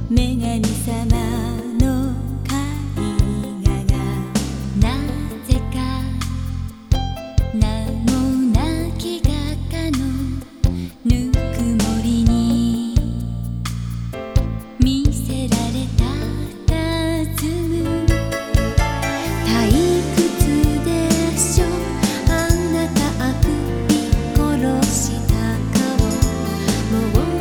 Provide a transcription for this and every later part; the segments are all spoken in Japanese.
女神様の絵画がなぜか名もなき画家のぬくもりに魅せられたたずむ退屈でしょあなたあくび殺した顔もう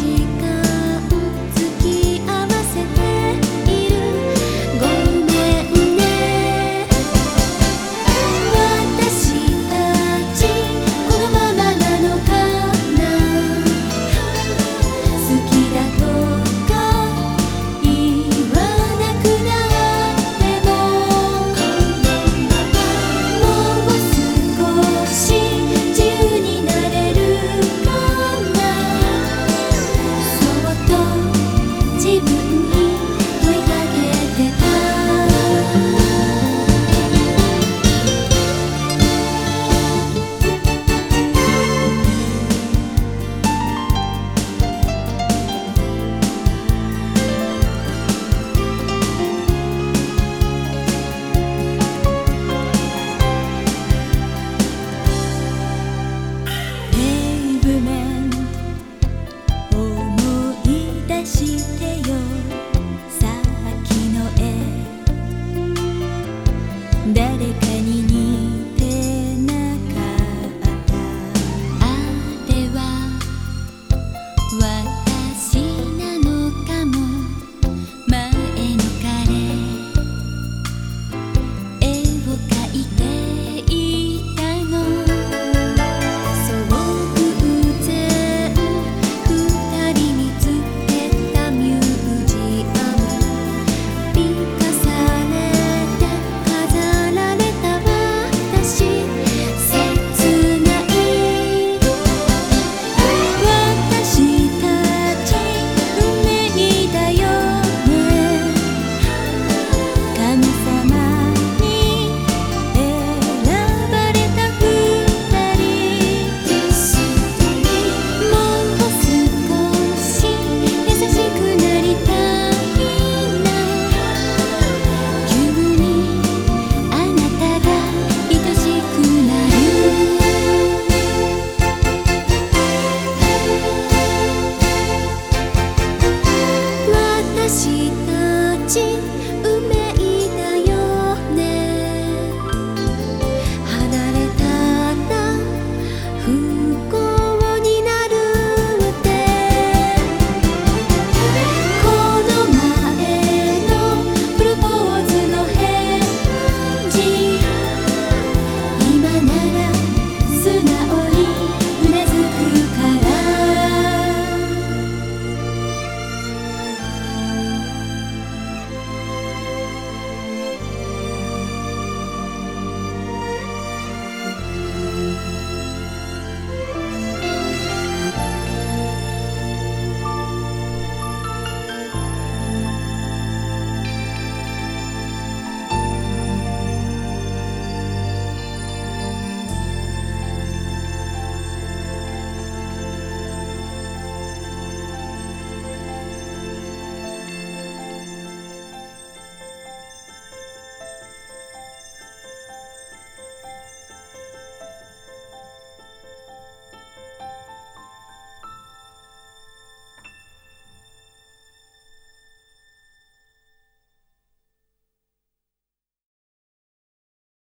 誰かに似てなかったあれは私なのかも前の彼絵を描いていたのそう偶然二人見つけたミュージアム美化されて飾られた私切ない私たち運命だよね神様に選ばれた二人もう少し優しくなりたいな急にあなたが愛しくなる私たち